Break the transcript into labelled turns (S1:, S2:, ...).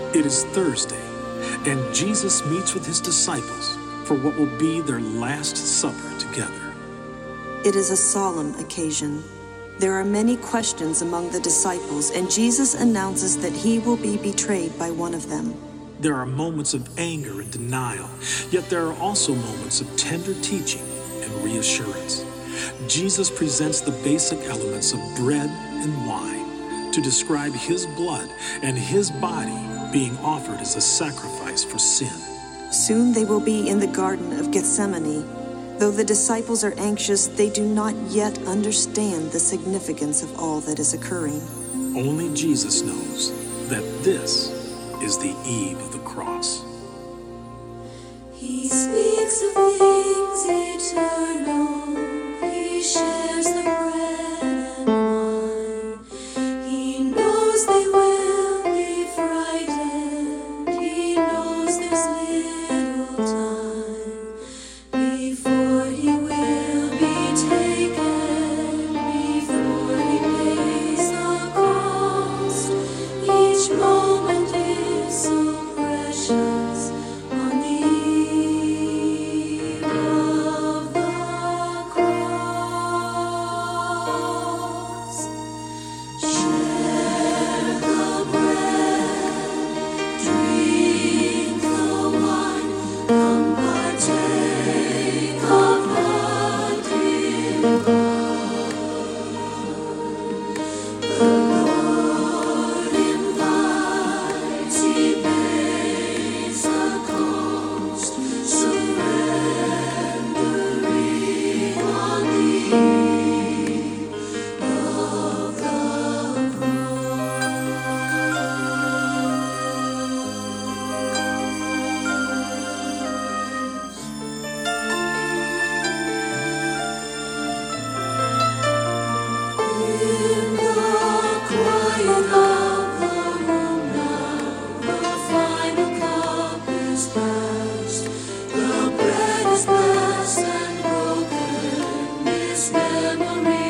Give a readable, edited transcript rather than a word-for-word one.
S1: It is Thursday, and Jesus meets with his disciples for what will be their Last Supper together.
S2: It is a solemn occasion. There are many questions among the disciples, and Jesus announces that he will be betrayed by one of them.
S1: There are moments of anger and denial, yet there are also moments of tender teaching and reassurance. Jesus presents the basic elements of bread and wine to describe his blood and his body being offered as a sacrifice for sin.
S2: Soon they will be in the Garden of Gethsemane. Though the disciples are anxious, they do not yet understand the significance of all that is occurring.
S1: Only Jesus knows that this is the eve of the cross.
S3: He speaks of things eternal. He shares the bread and wine. He knows they will be frightened. He knows there's little time before he will be taken, before he pays the cost. Each moment is so precious on the eve of the cross. Share the bread, drink the wine, come partake of the divine. The Lord invites, he pays the cost, surrendering on the eve of the cross. In the quiet of the room now, the final cup is passed. The bread is blessed and broken. This memory